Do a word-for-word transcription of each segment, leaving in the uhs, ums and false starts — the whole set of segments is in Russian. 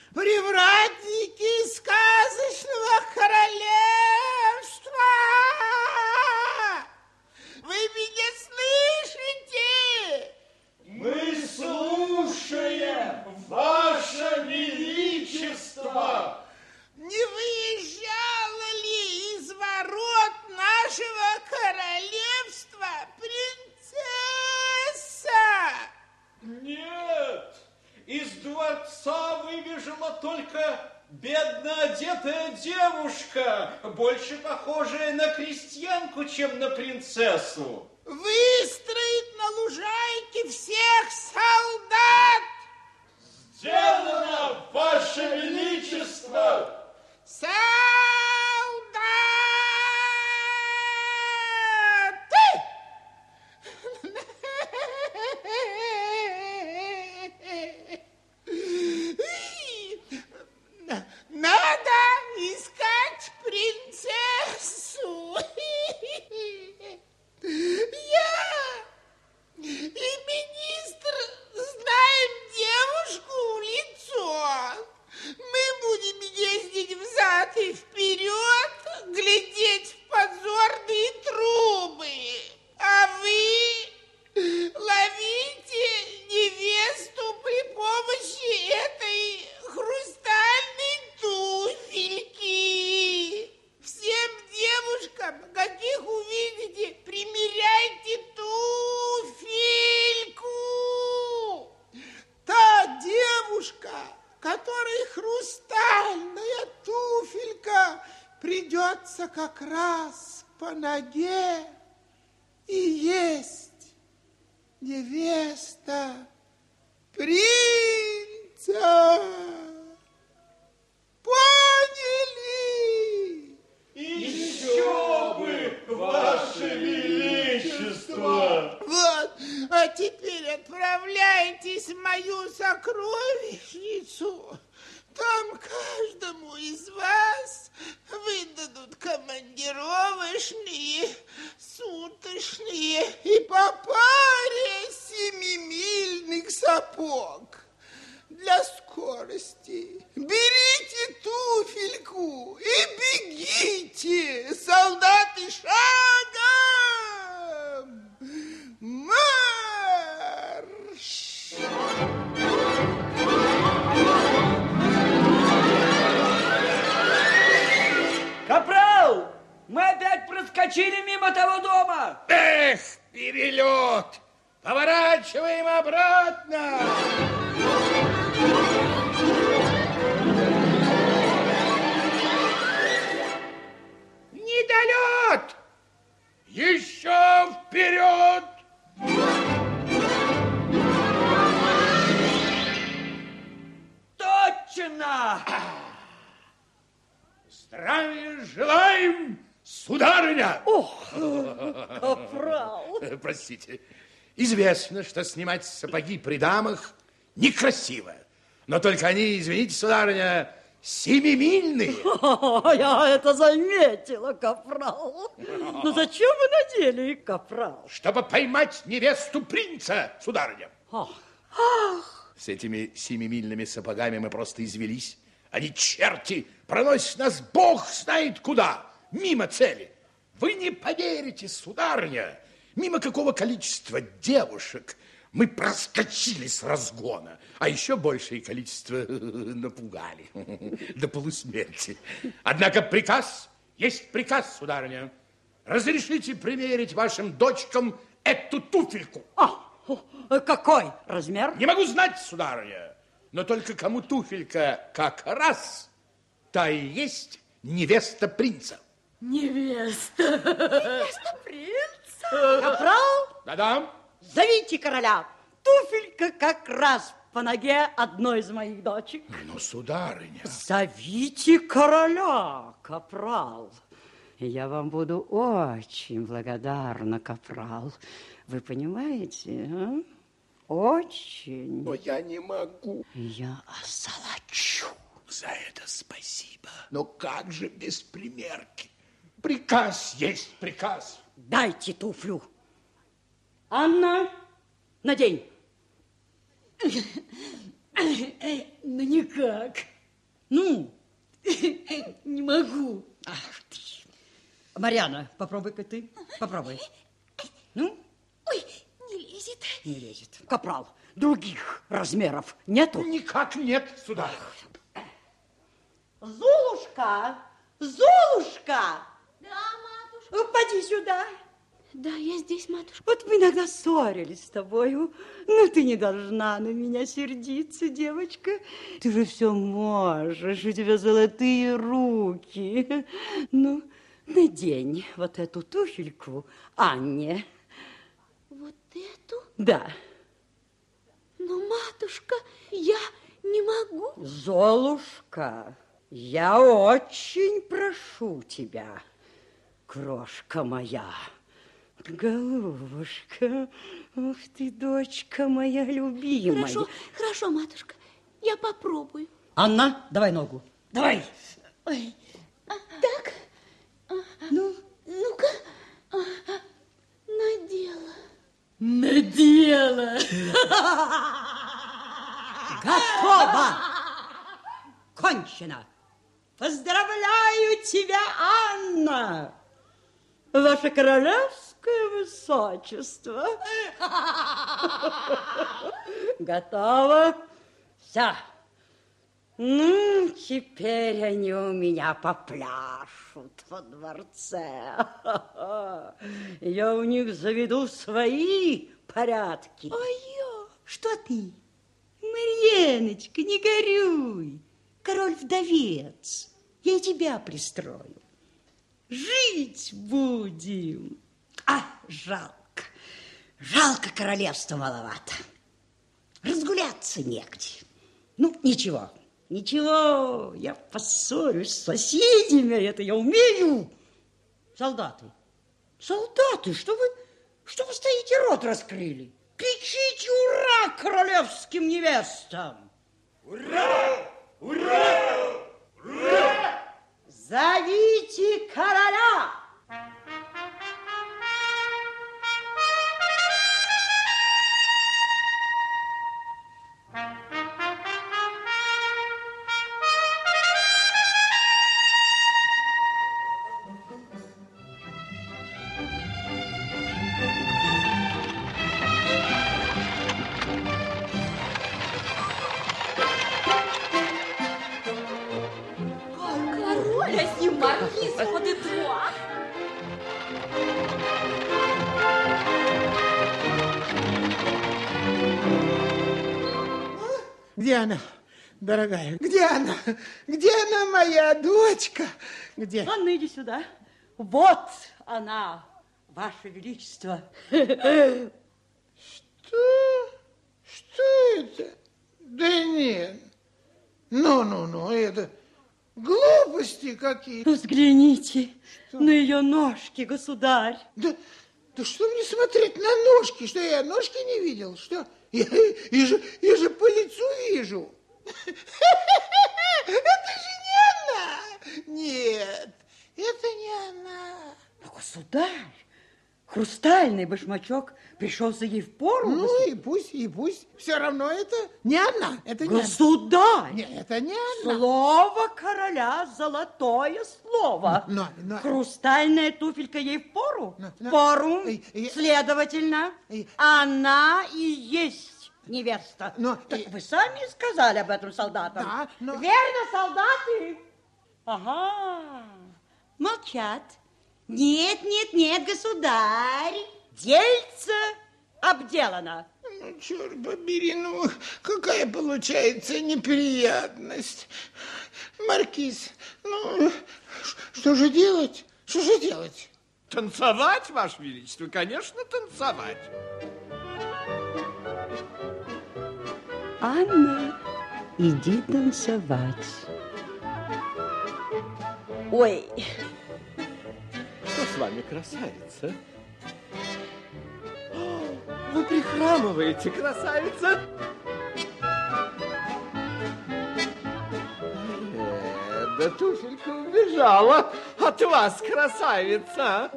Привратники сказочного королевства! Вы меня слышите? Мы слушаем, Ваше Величество! Не выезжала ли из ворот нашего королевства принцесса? Нет, из дворца выбежала только бедно одетая девушка, больше похожая на крестьянку, чем на принцессу. Выстроит на лужайке всех солдат. Сделано, Ваше Величество! Солдаты! Надо искать принцессу. Я и министр знаем девушку в лицо. Мы будем ездить взад и вперед, глядеть в подзорные трубы. А вы ловите невесту при помощи этой хрустальной туфельки. Всем девушкам, каких увидите, примеряйте туфельку. Та девушка, которой хрустальная туфелька придется как раз по ноге, и есть невеста принца. Поняли? Еще бы, Ваше Величество! Вот, а теперь отправляйтесь в мою сокровищницу. Там каждому из вас выдадут командировочные, суточные и по паре семимильных сапог для скорости. Берите туфельку и бегите, солдаты, шагом! Марш! Капрал, мы опять проскочили мимо того дома. Эх, перелет! Поворачиваем обратно! Недолет! Еще вперед! Точно! Здравия желаем, сударыня! Ох, капрал! Простите. Известно, что снимать сапоги при дамах некрасиво. Но только они, извините, сударыня, семимильные. Я это заметила, капрал. Но зачем вы надели их, капрал? Чтобы поймать невесту принца, сударыня. Ах, ах. С этими семимильными сапогами мы просто извелись. Они, черти, проносят нас бог знает куда, мимо цели. Вы не поверите, сударыня, мимо какого количества девушек мы проскочили с разгона, а еще большее количество напугали до полусмерти. Однако приказ есть приказ, сударыня. Разрешите примерить вашим дочкам эту туфельку. А, какой размер? Не могу знать, сударыня, но только кому туфелька как раз, та и есть невеста принца. Невеста. Невеста принца? Капрал? Да-да. Зовите короля. Туфелька как раз по ноге одной из моих дочек. Ну, сударыня. Зовите короля, капрал. Я вам буду очень благодарна, капрал. Вы понимаете, а? Очень. Но я не могу. Я осолочу. За это спасибо. Но как же без примерки? Приказ есть приказ. Дайте туфлю. Анна, надень. Ну, никак. Марьяна, попробуй-ка ты. Попробуй. Ну? Ой, не лезет. Не лезет. Капрал, других размеров нету? Никак нет, сударь. Золушка! Золушка! Да, матушка. Поди сюда. Да, я здесь, матушка. Вот мы иногда ссорились с тобою, но ты не должна на меня сердиться, девочка. Ты же все можешь, у тебя золотые руки. Ну, надень вот эту туфельку Анне. Вот эту? Да. Но, матушка, я не могу. Золушка, я очень прошу тебя, крошка моя. Голубушка, ух ты, дочка моя любимая. Хорошо, хорошо, матушка, я попробую. Анна, давай ногу. Давай. Ой, так, Ну, ну-ка, надела. надела. Готово. Кончено. Поздравляю тебя, Анна. Ваше королевское высочество. Готово. Все. Ну, теперь они у меня попляшут во дворце. Я у них заведу свои порядки. Ой-ё. Что ты? Марьяночка, не горюй. Король-вдовец. Я и тебя пристрою. Жить будем. А, жалко. Жалко, королевства маловато. Разгуляться негде. Ну, ничего, ничего. Я поссорюсь с соседями, это я умею. Солдаты, солдаты, что вы, что вы стоите, рот раскрыли? Кричите «Ура!» королевским невестам. Ура! Ура! Ура! Зовите короля! Король, а с ним маркиз Подетруа. Где она, дорогая? Где она? Где она, моя дочка? Где? Анна, иди сюда. Вот она, Ваше Величество. Что? Что это? Да нет. Ну-ну-ну, это глупости какие. Взгляните на ее ножки, государь. Да, да что мне смотреть на ножки? Что, я ножки не видел? Что? Я, я, же, я же по лицу вижу. Это же не она. Нет, это не она. Но, государь, хрустальный башмачок пришелся ей в пору. Ну государь. и пусть, и пусть. Все равно это не она. Это не Государь! она. Нет, это не она. Слово короля, золотое слово. Но, но- Хрустальная туфелька ей в пору? Но- но- Пору. Эй, эй, Следовательно, эй. она и есть невеста. Но- Так эй. вы сами сказали об этом солдатам. Да, но- Верно, солдаты? Ага. Молчат. Нет, нет, нет, государь. Дельце обделано. Ну, черт побери, ну, какая получается неприятность. Маркиз, ну, что же делать? Что же делать? Танцевать, Ваше Величество, конечно, танцевать. Анна, иди танцевать. Ой, Что с вами, красавица? Вы прихрамываете, красавица. Э, да туфелька убежала от вас, красавица.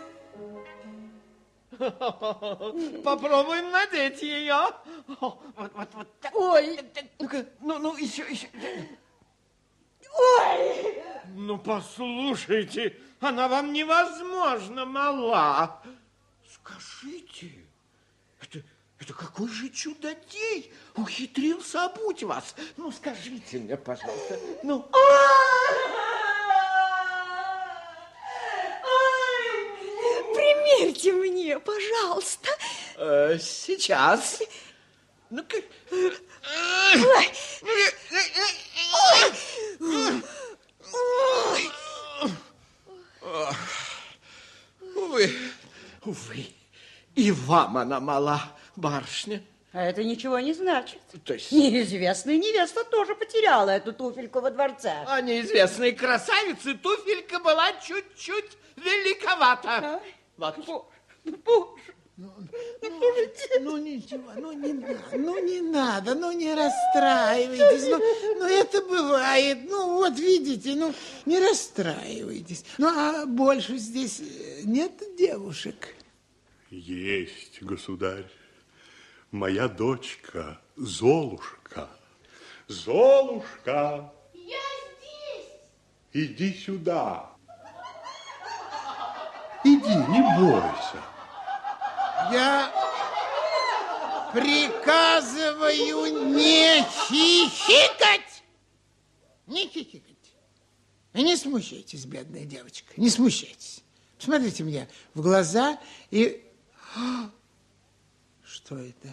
Попробуем надеть ее. Вот, вот, вот. так. ой, Ну-ка, ну, ну, еще, еще. ой, Ну, послушайте, она вам невозможно мала. Скажите, это, это какой же чудодей ухитрился обуть вас? Ну, скажите мне, пожалуйста, ну... Примерьте мне, пожалуйста. Э, сейчас. Ну-ка. Увы, увы, и вам она мала, барышня. А это ничего не значит. То есть... Неизвестная невеста тоже потеряла эту туфельку во дворце. А неизвестной красавице туфелька была чуть-чуть великовата. А? Матушка. Боже. Ну, ну ничего, ну не надо, ну не надо, ну не расстраивайтесь, ну, ну это бывает, ну вот видите, ну не расстраивайтесь. Ну а больше здесь нет девушек? Есть, государь, моя дочка Золушка. Золушка! Я здесь. Иди сюда. Иди, не бойся. Я приказываю не хихикать. Не хихикать. И не смущайтесь, бедная девочка, не смущайтесь. Смотрите мне в глаза и... Что это?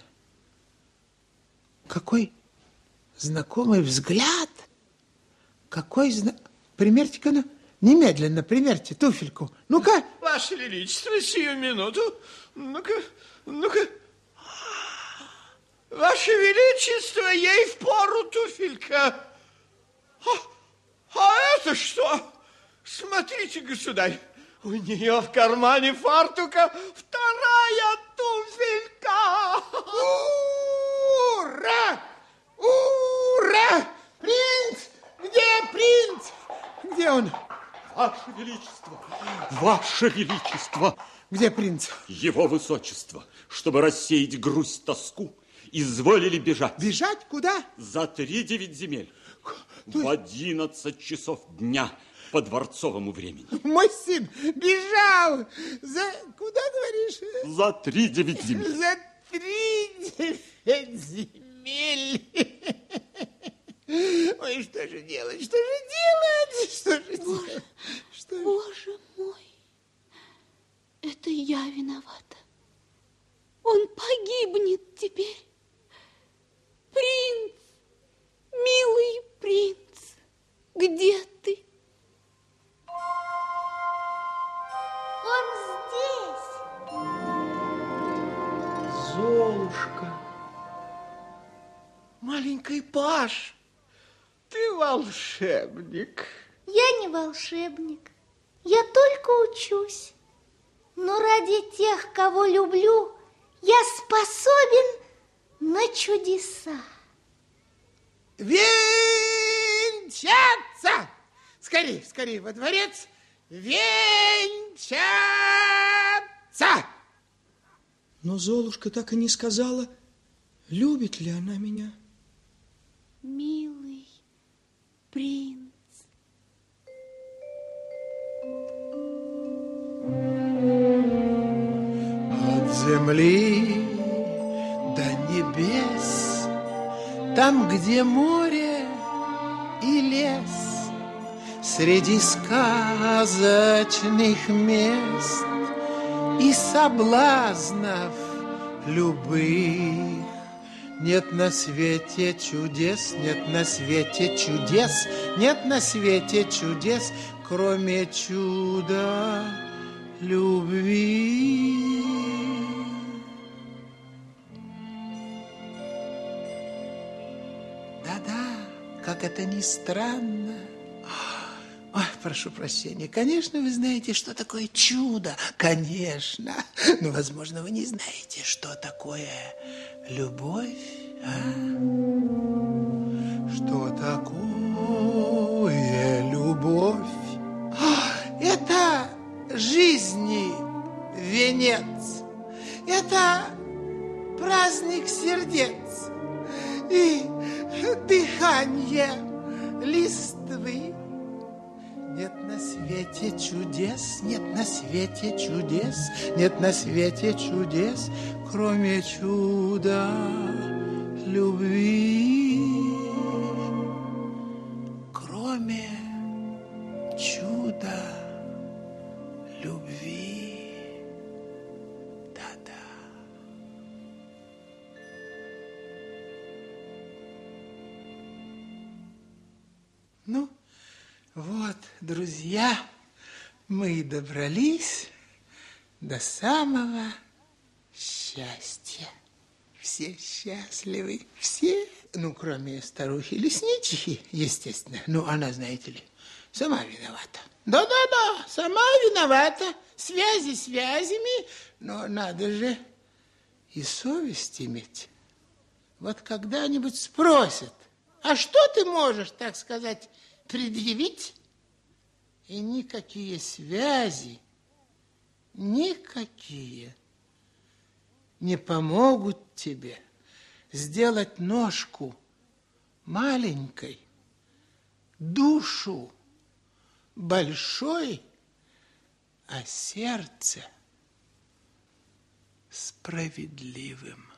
Какой знакомый взгляд. Какой зна... Примерьте-ка, ну, немедленно примерьте туфельку. Ну-ка. Ваше Величество, сию минуту. Ну-ка, ну-ка. Ваше Величество, ей впору туфелька. А, а это что? Смотрите, государь, у нее в кармане фартука вторая туфелька. Ура! Ура! Принц! Где принц? Где он? Ваше Величество! Ваше Величество! Где принц? Его Высочество, чтобы рассеять грусть, тоску, изволили бежать. Бежать куда? За три девять земель. То В одиннадцать часов дня по дворцовому времени. Мой сын бежал. За... Куда, говоришь? За три девять земель. За три девять земель. Ой, что же делать? Что же делать? Что же Боже, делать? Что же... Боже мой, это я виновата. Он погибнет теперь. Принц, милый принц, где ты? Он здесь. Золушка, маленький паж, ты волшебник. Я не волшебник, я только учусь. Но ради тех, кого люблю, я способен на чудеса. Венчаться! Скорей, скорей во дворец. Венчаться! Но Золушка так и не сказала, любит ли она меня. Милый принц. От земли до небес, там, где море и лес, среди сказочных мест и соблазнов любых. Нет на свете чудес, нет на свете чудес, нет на свете чудес, кроме чуда любви. Да-да, как это ни странно. Ой, прошу прощения. Конечно, вы знаете, что такое чудо. Конечно. Но, возможно, вы не знаете, что такое любовь. А? Что такое любовь? Это жизни венец. Это праздник сердец. И дыхание листвы. свете чудес, нет на свете чудес, нет на свете чудес, кроме чуда любви, кроме чуда любви. Да-да. Ну, вот, друзья, мы и добрались до самого счастья. Все счастливы, все, ну, кроме старухи-лесничьи, естественно. Ну, она, знаете ли, сама виновата. Да-да-да, сама виновата. Связи связями, но надо же и совесть иметь. Вот когда-нибудь спросят, а что ты можешь, так сказать, предъявить? И никакие связи, никакие не помогут тебе сделать ножку маленькой, душу большой, а сердце справедливым.